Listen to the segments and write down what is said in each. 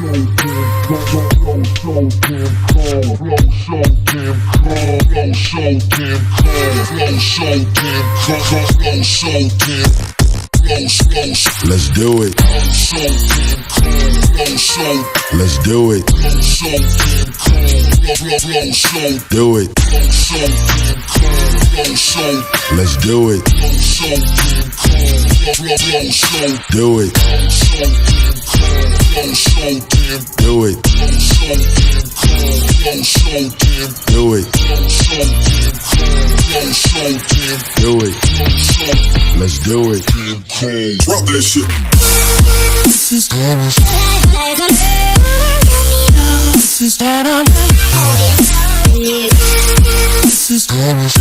Let's do it. Let's do it. Do it. Let's do it. Do it. Do it. Do it. Do it. Let's do it. Drop that shit. This is Dennis. This is Dennis. This is Dennis.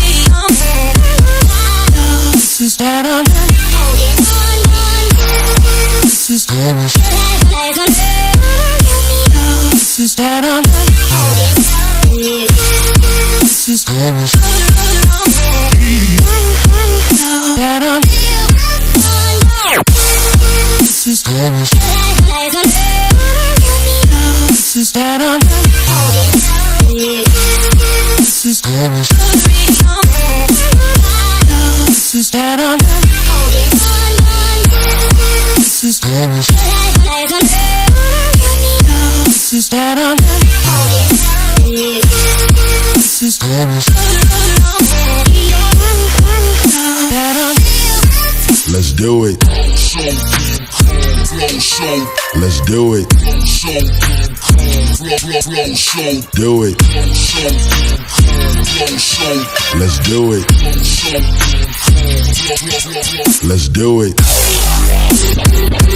This is Dennis. This is Dennis. This is Dennis. This is Dennis. This is Dennis. This is Dennis. This is Dennis. This is Dennis. This is Dennis. This is Dennis. This is Dennis. Let's do it. Let's do it. Do it. Let's do it. Let's do it.